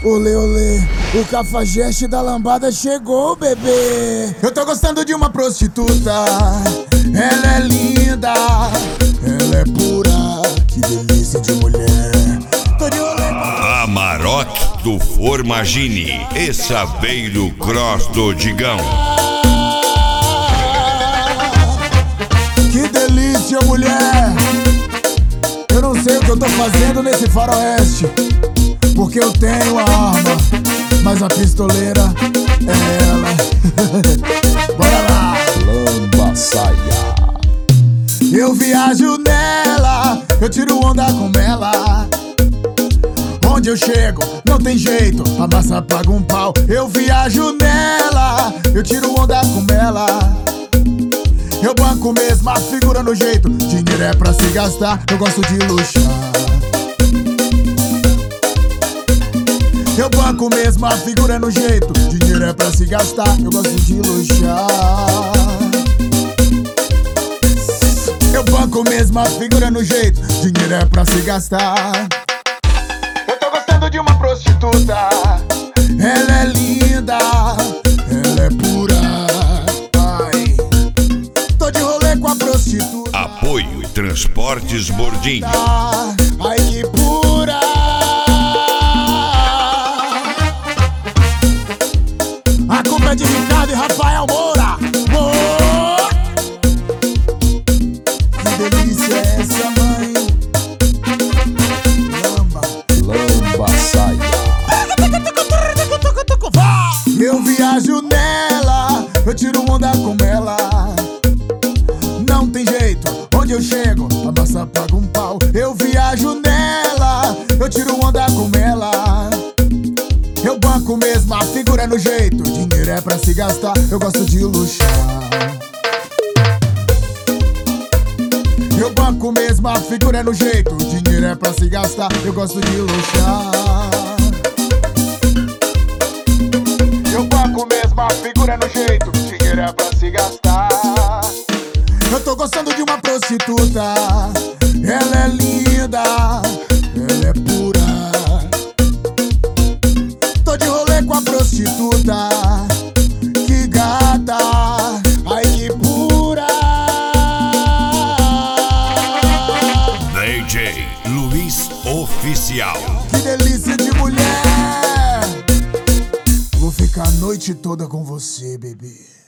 Olê, olê, o cafajeste da lambada chegou, bebê. Eu tô gostando de uma prostituta. Ela é linda, ela é pura, que delícia de mulher. Tô de olê com... Amarok do Formagine e Saveiro Cross do Digão. Que delícia, mulher. Eu não sei o que eu tô fazendo nesse faroeste, porque eu tenho a arma, mas a pistoleira é ela. Bora lá! Lamba saia. Eu viajo nela, eu tiro onda com ela. Onde eu chego, não tem jeito, a massa paga um pau. Eu viajo nela, eu tiro onda com ela. Eu banco mesmo, a figura no jeito. Dinheiro é pra se gastar, eu gosto de luxar. Eu banco mesmo, a figura no jeito. Dinheiro é pra se gastar, eu gosto de luxar. Eu banco mesmo, a figura no jeito. Dinheiro é pra se gastar. Eu tô gostando de uma prostituta. Ela é linda, ela é pura. Ai, tô de rolê com a prostituta. Apoio Transportes Bordim. Ai, que pura. A culpa é de Ricardo e Rafael Moura. Que delícia é essa, mãe? Lamba saia. Eu viajo nela, eu tiro onda com ela. Não tem jeito, onde eu chego, a massa paga um pau. Eu viajo nela, eu tiro onda com ela. Eu banco mesmo, a figura no jeito. Dinheiro é pra se gastar, eu gosto de luxar. Eu banco mesmo, a figura no jeito. Dinheiro é pra se gastar, eu gosto de luxar. Eu banco mesmo, a figura no jeito. Dinheiro é pra se gastar. Eu tô gostando de uma prostituta. Ela é linda, ela é pura. Tô de rolê com a prostituta. Que gata, ai que pura. DJ Luiz Oficial. Que delícia de mulher. Vou ficar a noite toda com você, bebê.